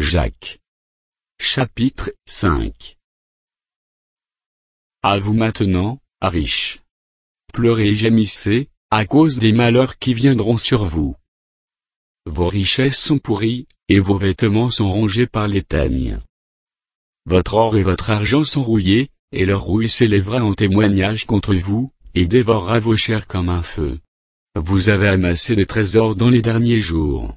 Jacques. Chapitre 5. À vous maintenant, riches. Pleurez et gémissez, à cause des malheurs qui viendront sur vous. Vos richesses sont pourries, et vos vêtements sont rongés par les teignes. Votre or et votre argent sont rouillés, et leur rouille s'élèvera en témoignage contre vous, et dévorera vos chairs comme un feu. Vous avez amassé des trésors dans les derniers jours.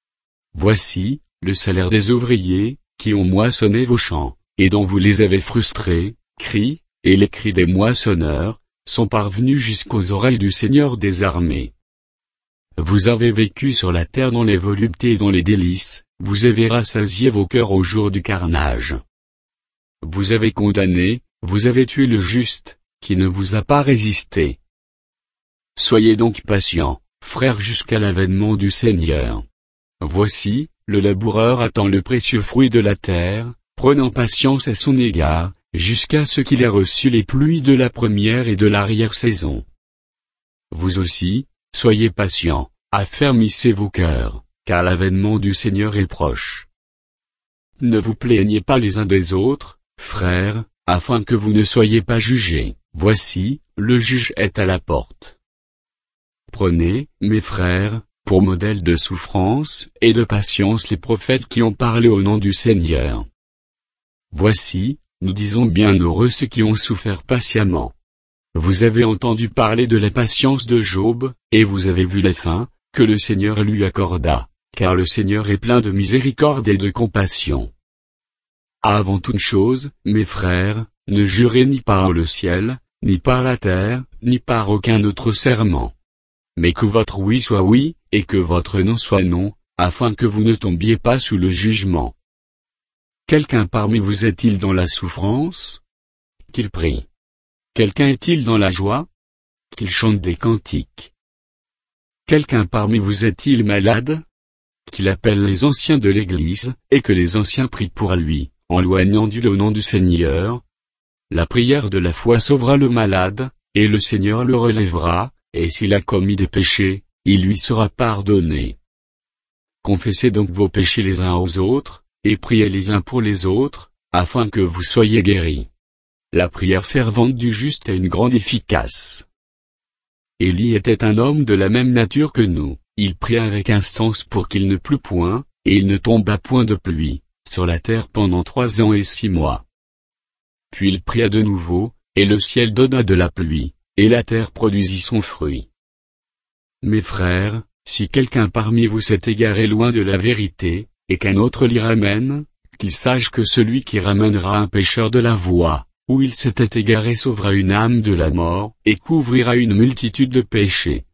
Voici, le salaire des ouvriers, qui ont moissonné vos champs, et dont vous les avez frustrés, crient, et les cris des moissonneurs, sont parvenus jusqu'aux oreilles du Seigneur des armées. Vous avez vécu sur la terre dans les voluptés et dans les délices, vous avez rassasié vos cœurs au jour du carnage. Vous avez condamné, vous avez tué le juste, qui ne vous a pas résisté. Soyez donc patients, frères, jusqu'à l'avènement du Seigneur. Voici, le laboureur attend le précieux fruit de la terre, prenant patience à son égard, jusqu'à ce qu'il ait reçu les pluies de la première et de l'arrière-saison. Vous aussi, soyez patients, affermissez vos cœurs, car l'avènement du Seigneur est proche. Ne vous plaignez pas les uns des autres, frères, afin que vous ne soyez pas jugés. Voici, le juge est à la porte. Prenez, mes frères, pour modèle de souffrance et de patience les prophètes qui ont parlé au nom du Seigneur. Voici, nous disons bienheureux ceux qui ont souffert patiemment. Vous avez entendu parler de la patience de Job, et vous avez vu les fins que le Seigneur lui accorda, car le Seigneur est plein de miséricorde et de compassion. Avant toute chose, mes frères, ne jurez ni par le ciel, ni par la terre, ni par aucun autre serment. Mais que votre oui soit oui, et que votre non soit non, afin que vous ne tombiez pas sous le jugement. Quelqu'un parmi vous est-il dans la souffrance? Qu'il prie. Quelqu'un est-il dans la joie? Qu'il chante des cantiques. Quelqu'un parmi vous est-il malade? Qu'il appelle les anciens de l'Église, et que les anciens prient pour lui, en loignant le nom du Seigneur. La prière de la foi sauvera le malade, et le Seigneur le relèvera, et s'il a commis des péchés, il lui sera pardonné. Confessez donc vos péchés les uns aux autres, et priez les uns pour les autres, afin que vous soyez guéris. La prière fervente du juste est une grande efficace. Élie était un homme de la même nature que nous, il pria avec instance pour qu'il ne plût point, et il ne tomba point de pluie, sur la terre pendant 3 ans et 6 mois. Puis il pria de nouveau, et le ciel donna de la pluie, et la terre produisit son fruit. Mes frères, si quelqu'un parmi vous s'est égaré loin de la vérité, et qu'un autre l'y ramène, qu'il sache que celui qui ramènera un pécheur de la voie, où il s'était égaré sauvera une âme de la mort, et couvrira une multitude de péchés.